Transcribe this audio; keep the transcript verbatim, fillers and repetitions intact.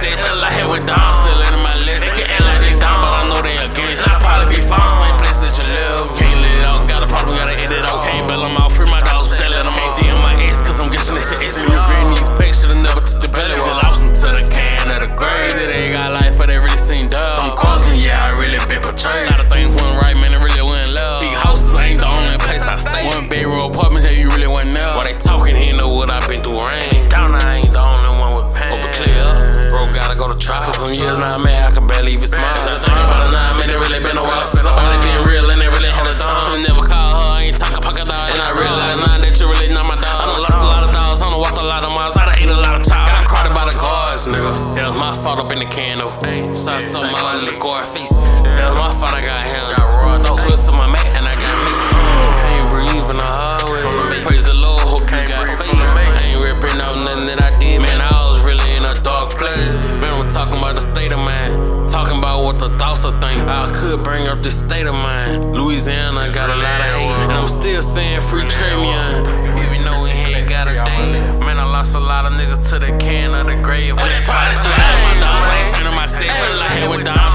section. I hit with down, still in my list. They can act like they down, but I know they against. I probably be false, same place that you live. Can't let it out, got a problem, gotta end it out. Can't bail them out, free my dogs, they let them out. D M my ex, cause I'm guessing that shit X me. Regretting these packs, should've never took the belly. Well, lost into the can of the grave. That ain't got life, but they really seen dub. Some crossing, yeah, I really been portrayed. A lot of things went right, man, it really went love. Big houses ain't the only place I stay. One bedroom apartment that you really went up. While they talking, he know what I been through rain. Down, I ain't the only one with pain. Hope it clear up, bro, gotta go to trial. For some years now, man, I can barely even smile. If I think about it now, man, it really been a while since somebody been real and they really held it down. Should've never called her, I ain't talking pocket dog. And I realize now that you really not my dog. I done lost a lot of dogs, I done walked a lot of miles. I done ate a lot of chops, got cried about the guards, nigga. That was my fault up in the can, though. Saw something out in the guard face. That was my fault, I got held. Switch to my mat and I got me. Can't breathe in the hallway. Praise the Lord, hope you got faith. I ain't ripping off nothing that I did, man. I was really in a dark place. Man, we're talking about the state of mind. Talking about what the thoughts will think. I could bring up this state of mind. Louisiana got a lot of hate, and I'm still saying free Tramion. Even though we ain't got a date. Man, I lost a lot of niggas to the can of the grave. But they probably still my dogs, I ain't turning my section. I hit with down.